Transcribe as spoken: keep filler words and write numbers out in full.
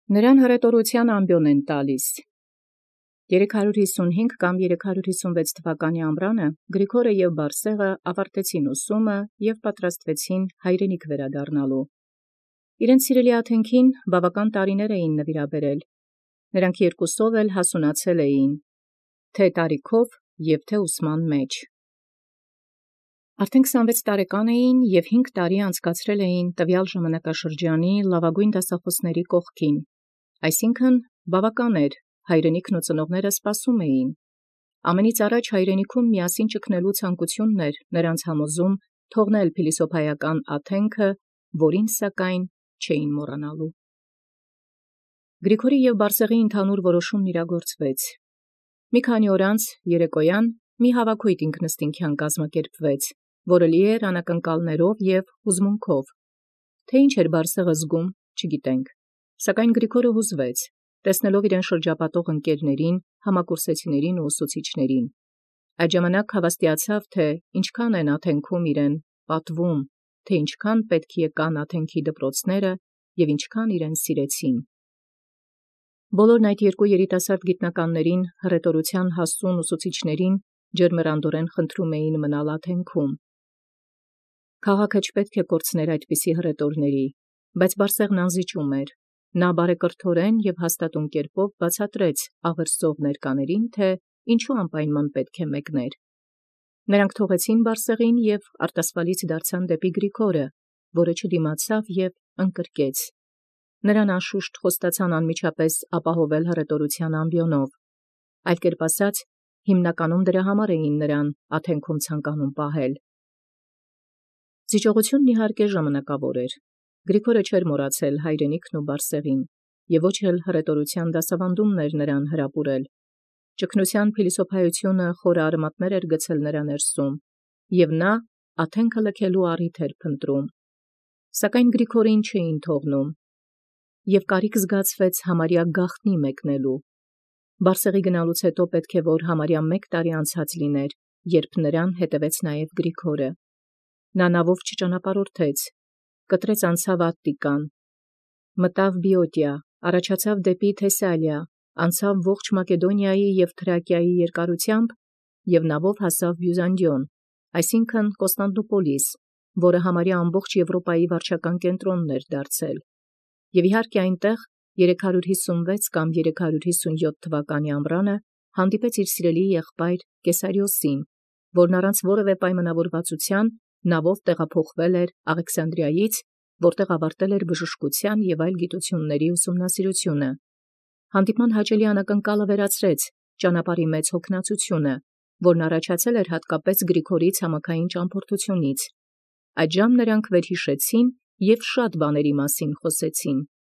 Նրան հռետորության ամբիոն են տալիս։ երեք հարյուր հիսունհինգ կամ երեք հարյուր հիսունվեց թվականի ամռանը Գրիգորը և Բարսեղը ավարտեցին ուսումը և պատրաստվեցին հայրենիք վերադառնալու։ Իրենց սիրելի աթենքին բավական տարիներ էին նվիրաբերել, նրանք երկուսով էլ հասունացել էին, թե տարիքով և թե ուսման մեջ։ Արդեն քսանվեց տարեկան էին և հինգ տարի անցկացրել էին տվյալ ժամանակաշրջանի լավագույն դասախոսների կողքին, այսինքն բավական էր, հայրենիքն ու ծնողները սպասում էին։ Ամենից առաջ հայրենիքում միասին ճգնելու ցանկությունն էր նրանց համոզում թողնել փիլիսոփայական աթենքը, որին սակայն չէին մոռանալու։ Գրիգորի և Բարսեղի ընդհանուր որոշումն իրագործվեց։ Մի քանի օր անց երեկոյան մի հավաքույթ ինքնըստինքյան կազմակերպվեց, որը լի էր անակնկալներով և հուզմունքով։ Թե ինչ էր Բարսեղը զգում, չգիտենք, սակայն Գրիգորը հուզվեց, տեսնելով իրեն շրջապատող ընկերներին, համակուրսեցիներին ու ուսուցիչներին։ Այդ ժամանակ հաւաստիացավ, թէ ինչքան են աթենքում իրեն պատվում, թէ ինչքան պետք եկան աթենքի դպրոցները և ինչքան իրեն սիրեցին։ Բոլորն այդ երկու երիտասարդ գիտնականներին հռետորության հասուն ուսուցիչներին ջերմեռանդորեն խնդրում էին մնալ աթենքում։ Քաղաքը չպետք է կորցներ այդպիսի հռետորների, բայց Բարսեղն անզիջում էր։ Նա բարեկրթորեն և հաստատուն կերպով բացատրեց աղերսող ներկաներին, թէ ինչու անպայման պետք է մեկներ։ Նրանք թողեցին Բարսեղին և արտասվալից դարձան դեպի Գրիգորը, որը չդիմացավ և ընկրկեց։ Նրան անշուշտ խոստացան անմիջապես ապահովել հռետորության ամբիոնով, այլ կերպ ասած, հիմնականում դրա համար էին նրան աթենքում ցանկանում պահել։ Զիջողությունն իհարկե ժամանակավոր էր։ Գրիգորը չէր մոռացել հայրենիքն ու Բարսեղին, և ոչ էլ հռետորության դասավանդումն էր նրան հրապուրել։ Ճգնության փիլիսոփայությունը խորը արմատներ էր գցել նրա ներսում, և նա աթենքը լքելու առիթ էր փնտրում։ Սակայն Գրիգորին չէին թողնում, և կարիք զգացվեց համարյա գաղտնի մեկնելու։ Բարսեղի գնալուց հետո պետք է որ համարյա մեկ տարի անցած լիներ, երբ նրան հետևեց նաև Գրիգորը։ Նա նավով չճանապարհորդեց, կտրեց անցավ Ատտիկան, մտավ Բիոտիա, առաջացավ դեպի Թեսալիա, անցավ ողջ Մակեդոնիայի և Թրակիայի երկարությամբ և նավով հասավ Բյուզանդիոն, այսինքն Կոստանդնուպոլիս, որը համարյա ամբողջ Եվրոպայի վարչական կենտրոնն էր դարձել, և իհարկե այնտեղ երեք հարյուր հիսունվեց կամ երեք հարյուր հիսունյոթ թվականի ամռանը հանդիպեց իր սիրելի եղբայր Կեսարիոսին, որն առանց որևէ պայմանավորվածության նավով տեղափոխվել էր Աղեքսանդրիայից, որտեղ ավարտել էր բժշկության և այլ գիտությունների ուսումնասիրությունը։ Հանդիպման հաճելի անակնկալը վերացրեց ճանապարհի մեծ հոգնածությունը, որն առաջացել էր հատկապես Գրիգորի ցամաքային ճամփորդությունից։ Այդժամ նրանք վերհիշեցին և շատ բաների մասին խոսեցին։